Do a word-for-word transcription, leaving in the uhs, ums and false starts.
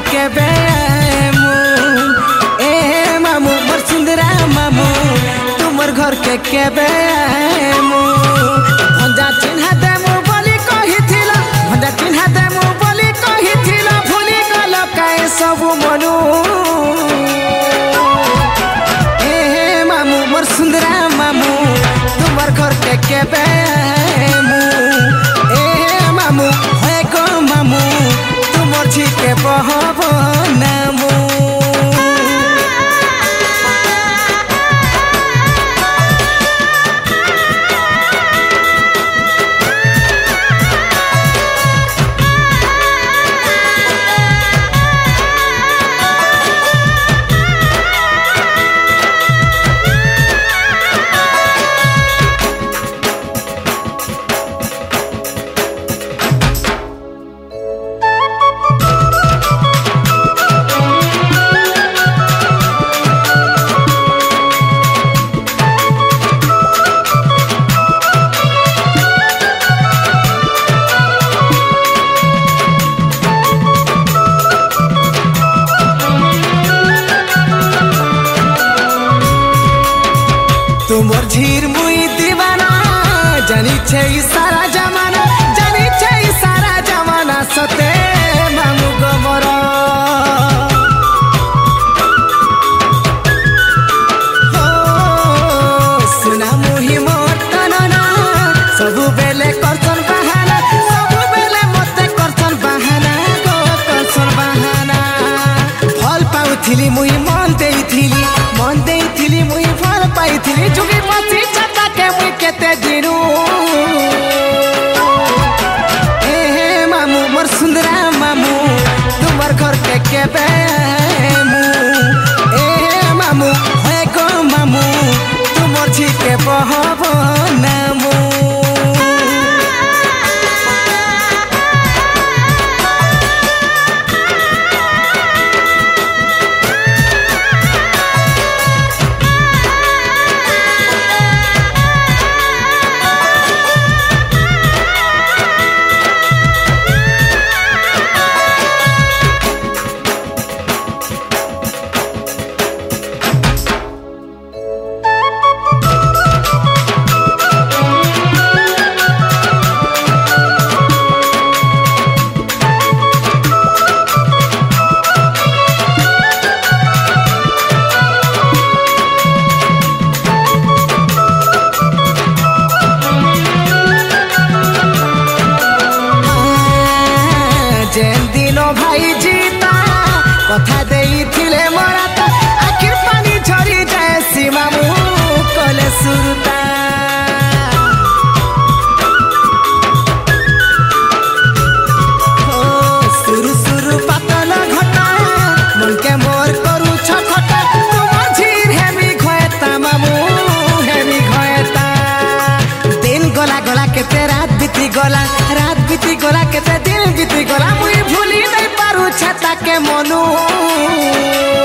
केबे आएमु ए मामू मोर सुंदरा मामू तुमर घर के केबे आएमु भंजा चिन्हा देमु बोली कहिथिला भंजा चिन्हा देमु बोली कहिथिला भूली गल काए सब मनु ए मामू मोर सुंदरा मामू तुमर घर के केबे आएमु ए मामू होए गो मामू तुमर झिके बहब नामू तुमर झीर मुई दीवाना जानी छे सारा जमाना जानी छे सारा जमाना सते मामू गमर हो सुना मुही मोर तनना सबु बेले करसन बहाना सबु बेले मते करसन बहाना गो करसन बहाना फल पाउथिली मुई मन देइथिली मन देइथिली मुई फल पाइथिली जुगी मसी छता के मुई केते दिनु ए मामू मोर सुंदरा मामू तुमर घर के केबे आएमु ए मामू होए गो मामू तुमर झिके बहब नामू भाई जीता कथा देइथिले मोरा तो आखिर पानी झरी जाए सीमा मु कले सुरता ओ सुरु सुरु पातल घटा मन के मोर करू छखटा तुमर झीर हेमी घयता मामू हेमी घयता दिन गला गला केते रात बीती गला रात बीती गला केते दिन बीती गला मुई भूली छता के मनु